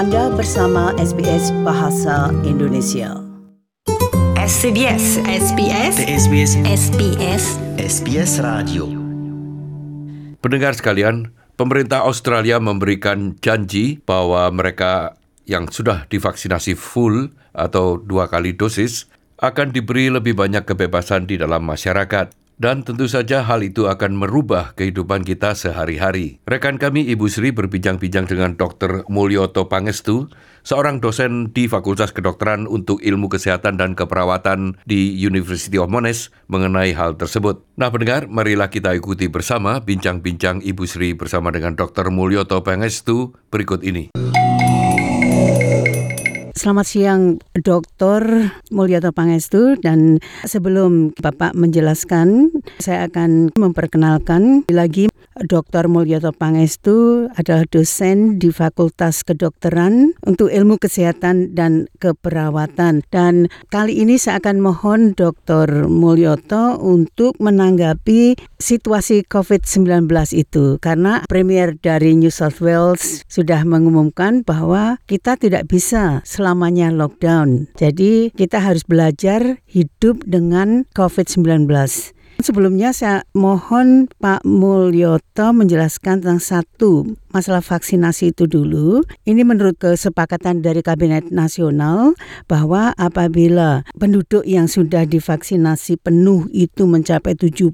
Anda bersama SBS Bahasa Indonesia. SBS Radio. Pendengar sekalian, pemerintah Australia memberikan janji bahwa mereka yang sudah divaksinasi full atau 2 kali dosis akan diberi lebih banyak kebebasan di dalam masyarakat. Dan tentu saja hal itu akan merubah kehidupan kita sehari-hari. Rekan kami Ibu Sri berbincang-bincang dengan Dr. Mulyoto Pangestu, seorang dosen di Fakultas Kedokteran untuk Ilmu Kesehatan dan Keperawatan di University of Monash mengenai hal tersebut. Nah pendengar, marilah kita ikuti bersama bincang-bincang Ibu Sri bersama dengan Dr. Mulyoto Pangestu berikut ini. Selamat siang Dr. Mulyoto Pangestu, dan sebelum Bapak menjelaskan, saya akan memperkenalkan lagi Dr. Mulyoto Pangestu adalah dosen di Fakultas Kedokteran untuk Ilmu Kesehatan dan Keperawatan. Dan kali ini saya akan mohon Dr. Mulyoto untuk menanggapi situasi COVID-19 itu, karena Premier dari New South Wales sudah mengumumkan bahwa kita tidak bisa selamanya lockdown. Jadi kita harus belajar hidup dengan COVID-19. Sebelumnya saya mohon Pak Mulyoto menjelaskan tentang satu masalah vaksinasi itu dulu. Ini menurut kesepakatan dari Kabinet Nasional bahwa apabila penduduk yang sudah divaksinasi penuh itu mencapai 70%,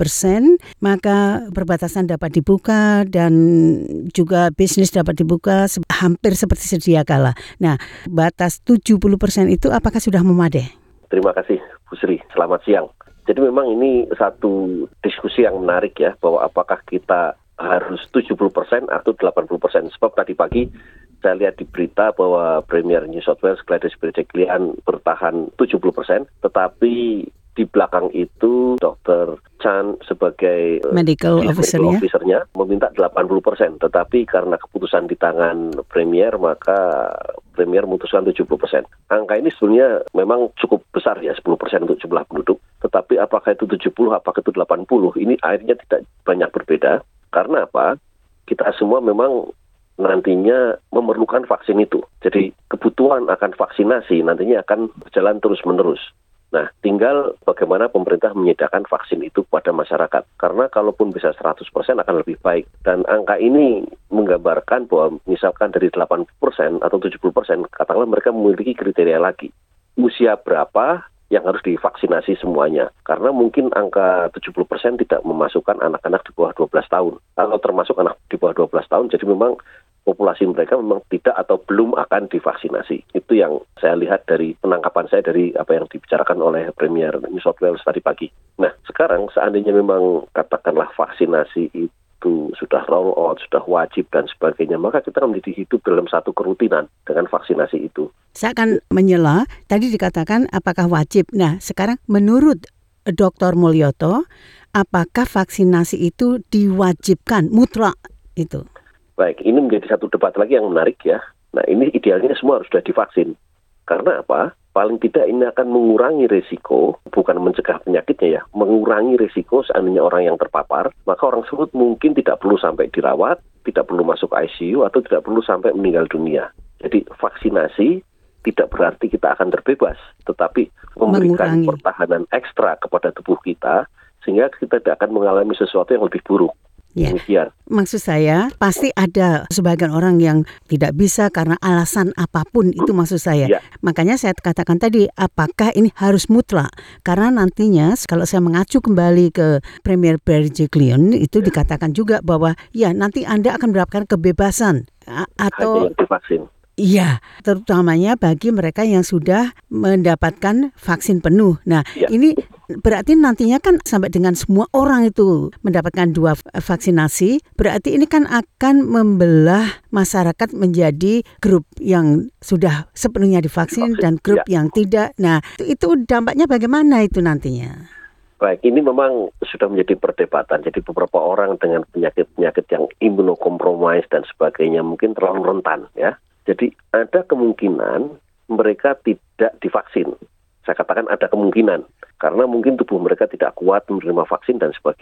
maka perbatasan dapat dibuka dan juga bisnis dapat dibuka hampir seperti sedia kala. Nah, batas 70% itu apakah sudah memadai? Terima kasih Bu Sri, selamat siang. Jadi memang ini satu diskusi yang menarik ya, bahwa apakah kita harus 70% atau 80%. Sebab tadi pagi saya lihat di berita bahwa Premier New South Wales Gladys Berejiklian bertahan 70%, tetapi di belakang itu Dr. Chan sebagai medical officernya meminta 80%, tetapi karena keputusan di tangan Premier, maka Premier memutuskan 70%. Angka ini sebenarnya memang cukup besar ya, 10% untuk jumlah penduduk. Tetapi apakah itu 70, apakah itu 80, ini akhirnya tidak banyak berbeda. Karena apa? Kita semua memang nantinya memerlukan vaksin itu. Jadi kebutuhan akan vaksinasi nantinya akan berjalan terus-menerus. Nah, tinggal bagaimana pemerintah menyediakan vaksin itu kepada masyarakat. Karena kalaupun bisa 100% akan lebih baik. Dan angka ini menggambarkan bahwa misalkan dari 80% atau 70%, katakanlah mereka memiliki kriteria lagi. Usia berapa yang harus divaksinasi semuanya. Karena mungkin angka 70% tidak memasukkan anak-anak di bawah 12 tahun. Kalau termasuk anak di bawah 12 tahun, jadi memang populasi mereka memang tidak atau belum akan divaksinasi. Itu yang saya lihat dari penangkapan saya dari apa yang dibicarakan oleh Premier New South Wales tadi pagi. Nah, sekarang seandainya memang katakanlah vaksinasi itu sudah roll out, sudah wajib dan sebagainya, maka kita menjadi hidup dalam satu kerutinan dengan vaksinasi itu. Saya akan menyela, tadi dikatakan apakah wajib. Nah, sekarang menurut Dr. Mulyoto, apakah vaksinasi itu diwajibkan, mutlak itu? Baik, ini menjadi satu debat lagi yang menarik ya. Nah, ini idealnya semua harus sudah divaksin. Karena apa? Paling tidak ini akan mengurangi risiko, bukan mencegah penyakitnya ya, mengurangi risiko seandainya orang yang terpapar, maka orang tersebut mungkin tidak perlu sampai dirawat, tidak perlu masuk ICU, atau tidak perlu sampai meninggal dunia. Jadi vaksinasi tidak berarti kita akan terbebas, tetapi memberikan pertahanan ekstra kepada tubuh kita, sehingga kita tidak akan mengalami sesuatu yang lebih buruk. Ya, maksud saya pasti ada sebagian orang yang tidak bisa karena alasan apapun, itu maksud saya. Ya. Makanya saya katakan tadi, apakah ini harus mutlak? Karena nantinya kalau saya mengacu kembali ke Premier Berejiklian, itu dikatakan juga bahwa ya nanti Anda akan mendapatkan kebebasan atau hanya divaksin. Iya, terutamanya bagi mereka yang sudah mendapatkan vaksin penuh. Nah, ini berarti nantinya kan sampai dengan semua orang itu mendapatkan 2 vaksinasi, berarti ini kan akan membelah masyarakat menjadi grup yang sudah sepenuhnya divaksin dan grup yang tidak. Nah, itu dampaknya bagaimana itu nantinya? Baik, ini memang sudah menjadi perdebatan. Jadi beberapa orang dengan penyakit-penyakit yang imunokompromis dan sebagainya mungkin terlalu rentan ya. Jadi ada kemungkinan mereka tidak divaksin. Saya katakan ada kemungkinan, karena mungkin tubuh mereka tidak kuat menerima vaksin dan sebagainya.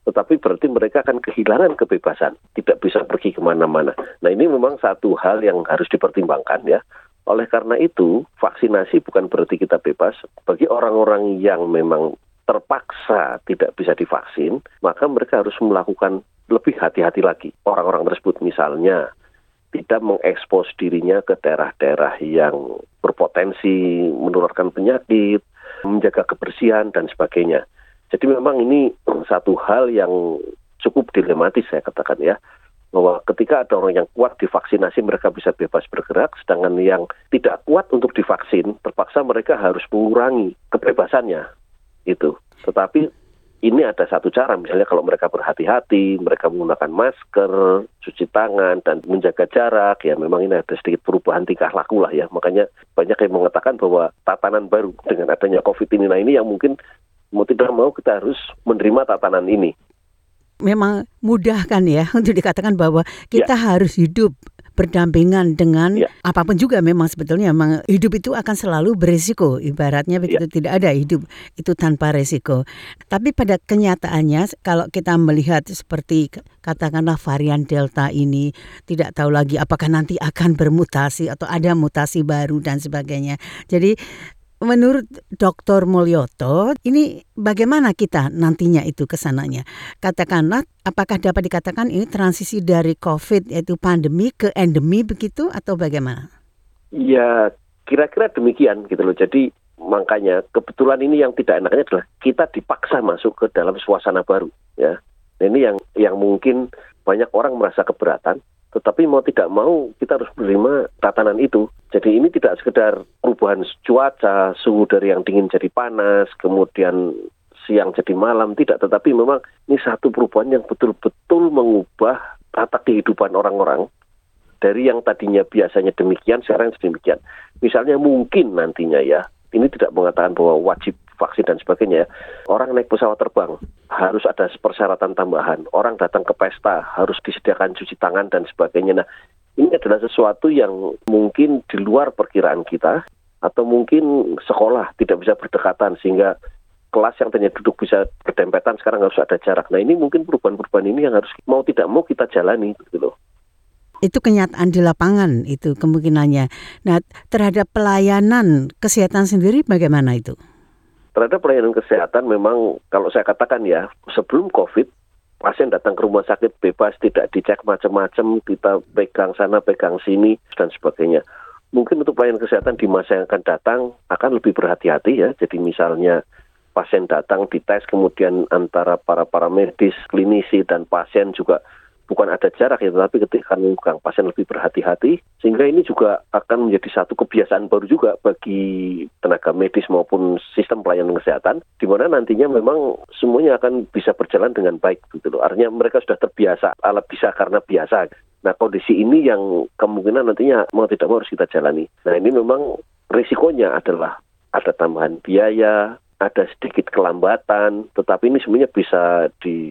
tetapi berarti mereka akan kehilangan kebebasan, tidak bisa pergi kemana-mana. Nah ini memang satu hal yang harus dipertimbangkan ya. Oleh karena itu, vaksinasi bukan berarti kita bebas. Bagi orang-orang yang memang terpaksa tidak bisa divaksin, maka mereka harus melakukan lebih hati-hati lagi. Orang-orang tersebut misalnya tidak mengekspos dirinya ke daerah-daerah yang berpotensi menularkan penyakit, menjaga kebersihan dan sebagainya. Jadi memang ini satu hal yang cukup dilematis saya katakan ya, bahwa ketika ada orang yang kuat divaksinasi mereka bisa bebas bergerak, sedangkan yang tidak kuat untuk divaksin terpaksa mereka harus mengurangi kebebasannya itu. Tetapi ini ada satu cara, misalnya kalau mereka berhati-hati, mereka menggunakan masker, cuci tangan dan menjaga jarak, ya memang ini ada sedikit perubahan tingkah laku lah ya. Makanya banyak yang mengatakan bahwa tatanan baru dengan adanya COVID ini, nah ini yang mungkin mau tidak mau kita harus menerima tatanan ini. Memang mudah kan ya untuk dikatakan bahwa kita harus hidup berdampingan dengan apapun juga. Memang sebetulnya memang hidup itu akan selalu berisiko, ibaratnya begitu, tidak ada hidup itu tanpa risiko. Tapi pada kenyataannya kalau kita melihat seperti katakanlah varian Delta ini, tidak tahu lagi apakah nanti akan bermutasi atau ada mutasi baru dan sebagainya. Jadi menurut Dr. Mulyoto, ini bagaimana kita nantinya itu kesananya? Katakanlah, apakah dapat dikatakan ini transisi dari COVID, yaitu pandemi, ke endemi begitu, atau bagaimana? Ya, kira-kira demikian gitu loh. Jadi makanya kebetulan ini yang tidak enaknya adalah kita dipaksa masuk ke dalam suasana baru. Ya, ini yang mungkin banyak orang merasa keberatan. Tetapi mau tidak mau kita harus menerima tatanan itu. Jadi ini tidak sekedar perubahan cuaca, suhu dari yang dingin jadi panas, kemudian siang jadi malam, tidak. Tetapi memang ini satu perubahan yang betul-betul mengubah tata kehidupan orang-orang. Dari yang tadinya biasanya demikian, sekarang demikian. Misalnya mungkin nantinya ya, ini tidak mengatakan bahwa wajib vaksin dan sebagainya. Orang naik pesawat terbang harus ada persyaratan tambahan. Orang datang ke pesta harus disediakan cuci tangan dan sebagainya. Nah, ini adalah sesuatu yang mungkin di luar perkiraan kita, atau mungkin sekolah tidak bisa berdekatan sehingga kelas yang tadinya duduk bisa berdempetan sekarang harus ada jarak. Nah, ini mungkin perubahan-perubahan ini yang harus mau tidak mau kita jalani gitu loh. Itu kenyataan di lapangan itu kemungkinannya. Nah, terhadap pelayanan kesehatan sendiri bagaimana itu? Terhadap pelayanan kesehatan memang kalau saya katakan ya, sebelum COVID, pasien datang ke rumah sakit bebas, tidak dicek macam-macam, kita pegang sana, pegang sini, dan sebagainya. Mungkin untuk pelayanan kesehatan di masa yang akan datang akan lebih berhati-hati ya. Jadi misalnya pasien datang dites, kemudian antara para medis, klinisi, dan pasien juga bukan ada jarak ya, tetapi ketika memegang pasien lebih berhati-hati, sehingga ini juga akan menjadi satu kebiasaan baru juga bagi tenaga medis maupun sistem pelayanan kesehatan, di mana nantinya memang semuanya akan bisa berjalan dengan baik gitu loh. Artinya mereka sudah terbiasa, alat bisa karena biasa. Nah, kondisi ini yang kemungkinan nantinya mau tidak mau harus kita jalani. Nah, ini memang risikonya adalah ada tambahan biaya, ada sedikit kelambatan, tetapi ini semuanya bisa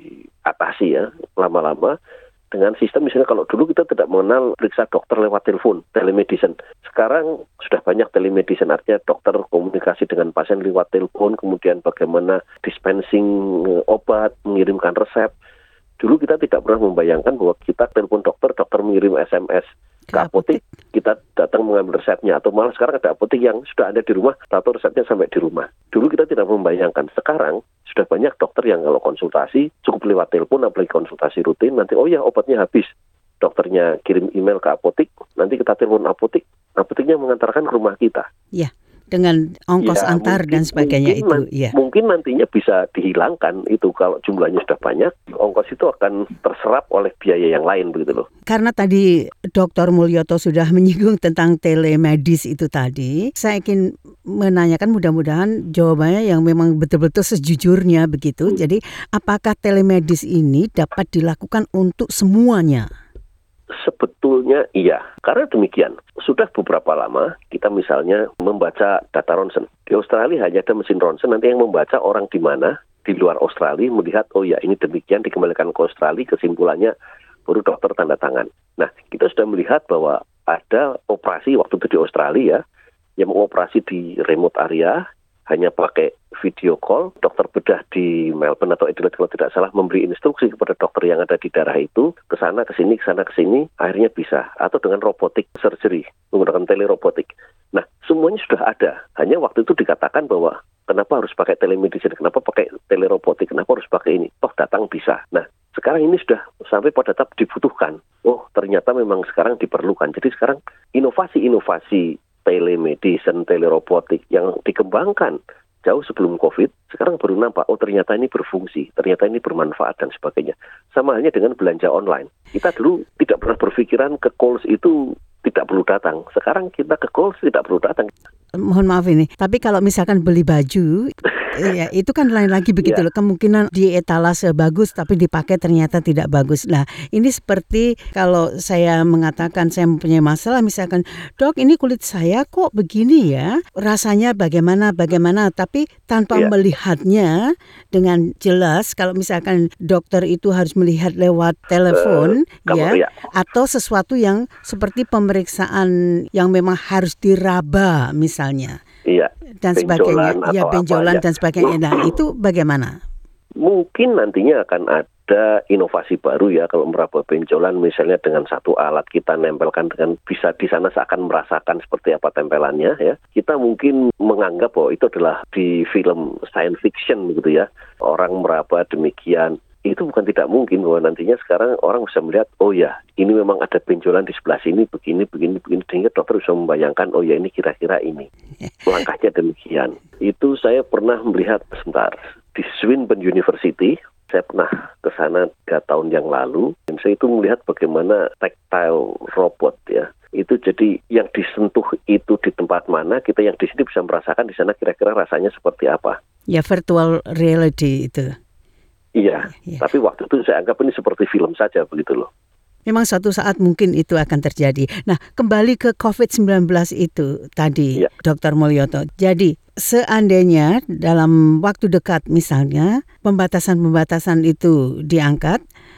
diatasi ya lama-lama dengan sistem. Misalnya kalau dulu kita tidak mengenal periksa dokter lewat telepon, telemedicine. Sekarang sudah banyak telemedicine, artinya dokter komunikasi dengan pasien lewat telepon, kemudian bagaimana dispensing obat, mengirimkan resep. Dulu kita tidak pernah membayangkan bahwa kita telepon dokter mengirim SMS ke apotek, kita datang mengambil resepnya, atau malah sekarang ada apotek yang sudah ada di rumah, atau resepnya sampai di rumah. Dulu kita tidak membayangkan, sekarang sudah banyak dokter yang kalau konsultasi cukup lewat telepon, apalagi konsultasi rutin, nanti oh ya obatnya habis, dokternya kirim email ke apotek, nanti kita telepon apotek, apoteknya mengantarkan ke rumah kita. Ya, dengan ongkos antar dan sebagainya mungkin nantinya bisa dihilangkan itu kalau jumlahnya sudah banyak, ongkos itu akan terserap oleh biaya yang lain begitu loh. Karena tadi Dr. Mulyoto sudah menyinggung tentang telemedis itu tadi, saya ingin menanyakan mudah-mudahan jawabannya yang memang betul-betul sejujurnya begitu. Jadi apakah telemedis ini dapat dilakukan untuk semuanya? Sebetulnya iya, karena demikian. Sudah beberapa lama kita misalnya membaca data ronsen. Di Australia hanya ada mesin ronsen, nanti yang membaca orang di mana, di luar Australia melihat, oh ya ini demikian, dikembalikan ke Australia, kesimpulannya baru dokter tanda tangan. Nah, kita sudah melihat bahwa ada operasi waktu itu di Australia, yang mengoperasi di remote area, hanya pakai video call, dokter bedah di Melbourne atau Adelaide kalau tidak salah memberi instruksi kepada dokter yang ada di daerah itu, ke sana ke sini, akhirnya bisa. Atau dengan robotic surgery, menggunakan telerobotik. Nah, semuanya sudah ada. Hanya waktu itu dikatakan bahwa kenapa harus pakai telemedicine, kenapa pakai telerobotik, kenapa harus pakai ini? Toh datang bisa. Nah, sekarang ini sudah sampai pada tahap dibutuhkan. Oh, ternyata memang sekarang diperlukan. Jadi sekarang inovasi-inovasi telemedicine, telerobotik yang dikembangkan jauh sebelum COVID, sekarang baru nampak, oh ternyata ini berfungsi, ternyata ini bermanfaat dan sebagainya. Sama halnya dengan belanja online. Kita dulu tidak pernah berpikiran ke Coles itu tidak perlu datang. Sekarang kita ke Coles tidak perlu datang. Mohon maaf ini, tapi kalau misalkan beli baju, ya itu kan lain lagi begitu loh. Kemungkinan di etalase bagus, tapi dipakai ternyata tidak bagus. Nah, ini seperti kalau saya mengatakan saya mempunyai masalah, misalkan, dok ini kulit saya kok begini ya, rasanya bagaimana, tapi tanpa melihatnya dengan jelas. Kalau misalkan dokter itu harus melihat lewat telepon, atau sesuatu yang seperti pemeriksaan yang memang harus diraba misalnya. Iya. Dan sebagainya, benjolan dan sebagainya. Nah, itu bagaimana? Mungkin nantinya akan ada inovasi baru ya kalau meraba benjolan, misalnya dengan satu alat kita nempelkan dengan bisa di sana seakan merasakan seperti apa tempelannya ya. Kita mungkin menganggap bahwa itu adalah di film science fiction gitu ya. Orang meraba demikian. Itu bukan tidak mungkin bahwa nantinya sekarang orang bisa melihat, oh ya, ini memang ada benjolan di sebelah sini, begini, sehingga dokter bisa membayangkan, oh ya ini kira-kira ini. Langkahnya demikian. Itu saya pernah melihat di Swinburne University, saya pernah ke sana 3 tahun yang lalu, dan saya itu melihat bagaimana tactile robot ya. Itu jadi yang disentuh itu di tempat mana, kita yang di sini bisa merasakan di sana kira-kira rasanya seperti apa. Ya, virtual reality itu. Iya, tapi waktu itu saya anggap ini seperti film saja begitu loh. Memang suatu saat mungkin itu akan terjadi. Nah, kembali ke COVID-19 itu tadi, Dr. Mulyoto. Jadi, seandainya dalam waktu dekat misalnya, pembatasan-pembatasan itu diangkat,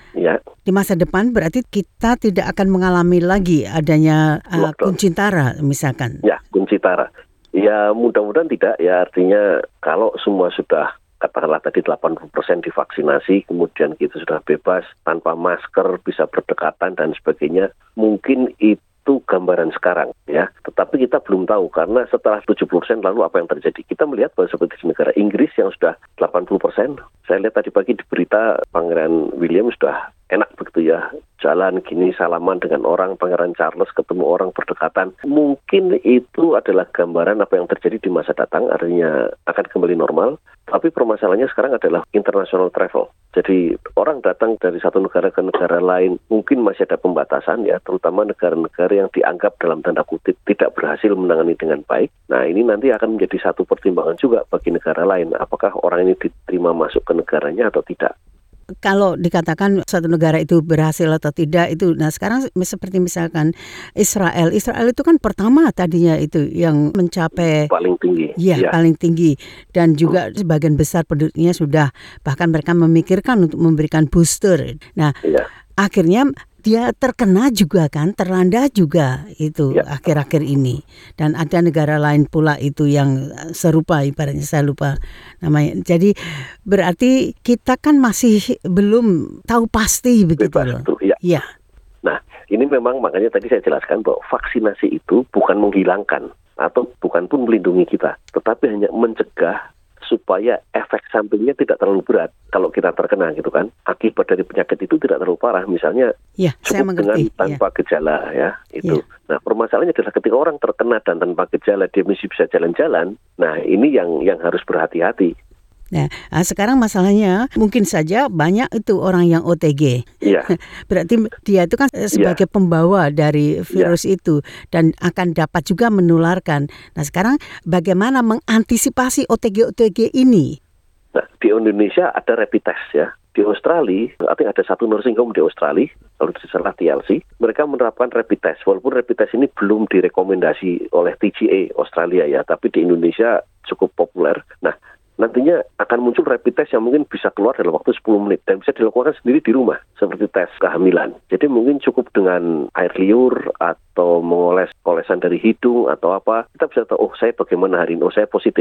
di masa depan berarti kita tidak akan mengalami lagi adanya kuncintara misalkan. Ya, kuncintara. Ya, mudah-mudahan tidak. Ya, artinya kalau semua sudah katakanlah tadi 80% divaksinasi, kemudian kita sudah bebas, tanpa masker, bisa berdekatan dan sebagainya, mungkin itu gambaran sekarang ya. Tetapi kita belum tahu karena setelah 70% lalu apa yang terjadi. Kita melihat bahwa seperti di negara Inggris yang sudah 80%, saya lihat tadi pagi di berita Pangeran William sudah enak begitu ya, jalan gini salaman dengan orang, Pangeran Charles ketemu orang berdekatan. Mungkin itu adalah gambaran apa yang terjadi di masa datang, artinya akan kembali normal. Tapi permasalahannya sekarang adalah international travel. Jadi orang datang dari satu negara ke negara lain, mungkin masih ada pembatasan ya, terutama negara-negara yang dianggap dalam tanda kutip tidak berhasil menangani dengan baik. Nah, ini nanti akan menjadi satu pertimbangan juga bagi negara lain. Apakah orang ini diterima masuk ke negaranya atau tidak? Kalau dikatakan suatu negara itu berhasil atau tidak itu, nah sekarang seperti misalkan Israel itu kan pertama tadinya itu yang mencapai paling tinggi, paling tinggi, dan juga sebagian besar penduduknya sudah, bahkan mereka memikirkan untuk memberikan booster. Nah, akhirnya dia terkena juga kan, terlanda juga itu akhir-akhir ini. Dan ada negara lain pula itu yang serupa, ibaratnya saya lupa namanya. Jadi berarti kita kan masih belum tahu pasti begitu loh. Iya. Nah, ini memang makanya tadi saya jelaskan bahwa vaksinasi itu bukan menghilangkan atau bukan pun melindungi kita, tetapi hanya mencegah supaya efek sampingnya tidak terlalu berat kalau kita terkena gitu kan. Akibat dari penyakit itu tidak terlalu parah, misalnya cukup dengan tanpa gejala ya itu. Nah, permasalahannya adalah ketika orang terkena dan tanpa gejala dia masih bisa jalan-jalan. Nah, ini yang harus berhati-hati. Nah, sekarang masalahnya mungkin saja banyak itu orang yang OTG. Berarti dia itu kan sebagai pembawa dari virus itu dan akan dapat juga menularkan. Nah, sekarang bagaimana mengantisipasi OTG ini? Nah, di Indonesia ada rapid test ya. Di Australia, artinya ada satu nursing home di Australia, kalau diserah TLC, mereka menerapkan rapid test. Walaupun rapid test ini belum direkomendasi oleh TGA Australia ya, tapi di Indonesia cukup populer. Nah, nantinya akan muncul rapid test yang mungkin bisa keluar dalam waktu 10 menit dan bisa dilakukan sendiri di rumah seperti tes kehamilan. Jadi mungkin cukup dengan air liur atau mengoles olesan dari hidung atau apa, kita bisa tahu, oh saya bagaimana hari ini, oh saya positif.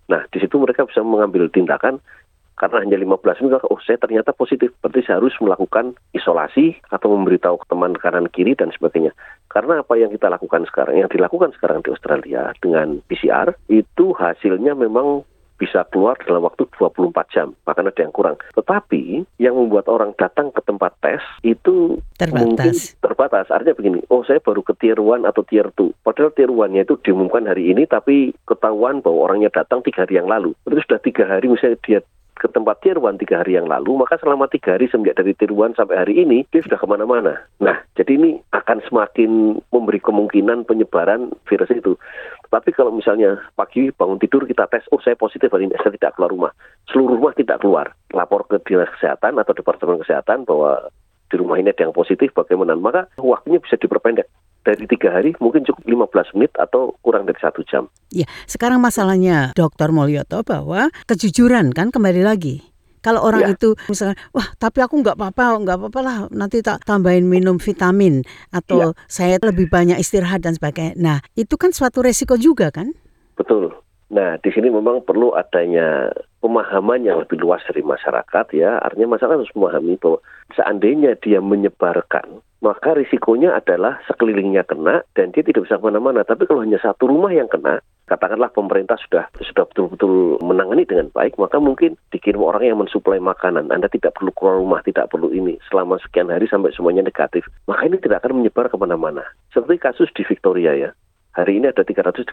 Nah, di situ mereka bisa mengambil tindakan karena hanya 15 menit, saya ternyata positif. Berarti saya harus melakukan isolasi atau memberitahu ke teman kanan kiri dan sebagainya. Karena apa yang kita lakukan sekarang, yang dilakukan sekarang di Australia dengan PCR, itu hasilnya memang bisa keluar dalam waktu 24 jam, bahkan ada yang kurang. Tetapi yang membuat orang datang ke tempat tes itu mungkin terbatas. Artinya begini, saya baru ke tier 1 atau tier 2. Padahal tier 1-nya itu diumumkan hari ini, tapi ketahuan bahwa orangnya datang 3 hari yang lalu. Itu sudah 3 hari misalnya dia ke tempat tier 1 3 hari yang lalu, maka selama 3 hari semenjak dari tier 1 sampai hari ini, dia sudah kemana-mana. Nah, jadi ini akan semakin memberi kemungkinan penyebaran virus itu. Tapi kalau misalnya pagi bangun tidur kita tes, saya positif hari ini, saya tidak keluar rumah. Seluruh rumah tidak keluar. Lapor ke dinas kesehatan atau departemen kesehatan bahwa di rumah ini ada yang positif, bagaimana? Maka waktunya bisa diperpendek. Dari 3 hari mungkin cukup 15 menit atau kurang dari 1 jam. Ya, sekarang masalahnya Dr. Mulyoto bahwa kejujuran kan kembali lagi. Kalau orang itu misalnya, tapi aku nggak apa-apa lah, nanti tak tambahin minum vitamin atau saya lebih banyak istirahat dan sebagainya. Nah, itu kan suatu resiko juga kan? Betul. Nah, di sini memang perlu adanya pemahaman yang lebih luas dari masyarakat ya. Artinya masyarakat harus memahami bahwa seandainya dia menyebarkan, maka risikonya adalah sekelilingnya kena dan dia tidak bisa kemana-mana. Tapi kalau hanya satu rumah yang kena, katakanlah pemerintah sudah betul-betul menangani dengan baik, maka mungkin dikirim orang yang mensuplai makanan. Anda tidak perlu keluar rumah, tidak perlu ini. Selama sekian hari sampai semuanya negatif. Maka ini tidak akan menyebar kemana-mana. Seperti kasus di Victoria ya. Hari ini ada 334.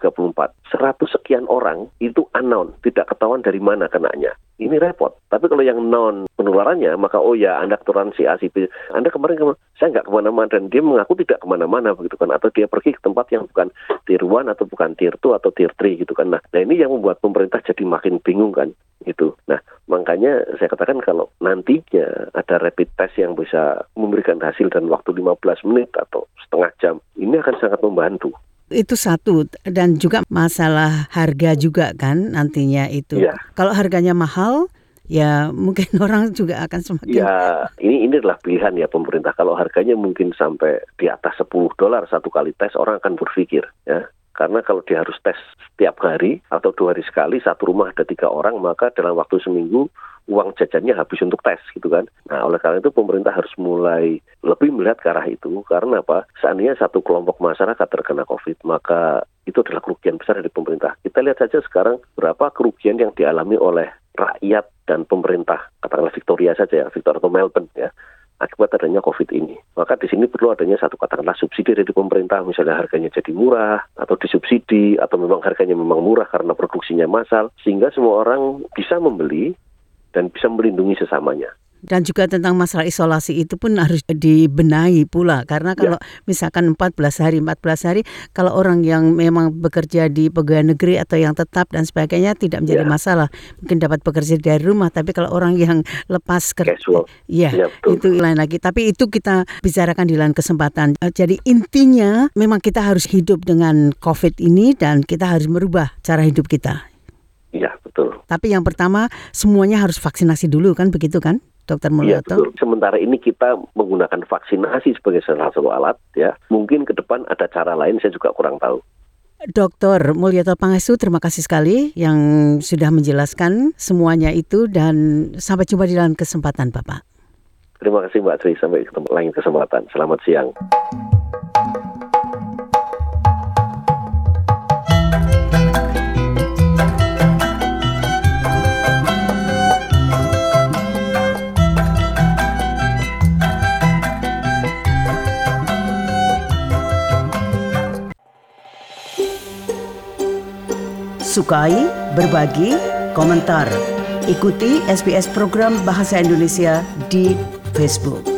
100 sekian orang itu unknown, tidak ketahuan dari mana kenanya. Ini repot. Tapi kalau yang non penularannya, maka Anda toleransi A, C, B. Anda kemarin saya nggak kemana-mana dan dia mengaku tidak kemana-mana begitu kan. Atau dia pergi ke tempat yang bukan tier 1 atau bukan tier 2 atau tier 3 gitu kan. Nah ini yang membuat pemerintah jadi makin bingung kan. Gitu. Nah makanya saya katakan kalau nantinya ada rapid test yang bisa memberikan hasil dalam waktu 15 menit atau setengah jam, ini akan sangat membantu. Itu satu, dan juga masalah harga juga kan nantinya itu. Ya. Kalau harganya mahal, ya mungkin orang juga akan semakin... Ya, ini adalah pilihan ya pemerintah. Kalau harganya mungkin sampai di atas $10 satu kali tes, orang akan berpikir ya. Karena kalau dia harus tes setiap hari atau 2 hari sekali, satu rumah ada 3 orang, maka dalam waktu seminggu uang jajannya habis untuk tes gitu kan. Nah oleh karena itu pemerintah harus mulai lebih melihat ke arah itu. Karena apa? Seandainya satu kelompok masyarakat terkena COVID, maka itu adalah kerugian besar dari pemerintah. Kita lihat saja sekarang berapa kerugian yang dialami oleh rakyat dan pemerintah. Katakanlah Victoria saja ya, Victoria atau Melbourne ya. Akibat adanya COVID ini. Maka di sini perlu adanya satu katakanlah subsidi dari pemerintah, misalnya harganya jadi murah, atau disubsidi, atau memang harganya memang murah karena produksinya massal, sehingga semua orang bisa membeli dan bisa melindungi sesamanya. Dan juga tentang masalah isolasi itu pun harus dibenahi pula. Karena kalau misalkan 14 hari, kalau orang yang memang bekerja di pegawai negeri atau yang tetap dan sebagainya tidak menjadi masalah. Mungkin dapat bekerja dari rumah, tapi kalau orang yang lepas kerja, itu lain lagi. Tapi itu kita bicarakan di lain kesempatan. Jadi intinya memang kita harus hidup dengan COVID ini dan kita harus merubah cara hidup kita. Iya, betul. Tapi yang pertama semuanya harus vaksinasi dulu kan, begitu kan? Dr. Mulyoto. Ya, sementara ini kita menggunakan vaksinasi sebagai salah satu alat ya. Mungkin ke depan ada cara lain, saya juga kurang tahu. Dr. Mulyoto Pangestu, terima kasih sekali yang sudah menjelaskan semuanya itu dan sampai jumpa di lain kesempatan Bapak. Terima kasih Mbak Tri, sampai ketemu lain kesempatan. Selamat siang. Sukai, berbagi, komentar. Ikuti SBS program Bahasa Indonesia di Facebook.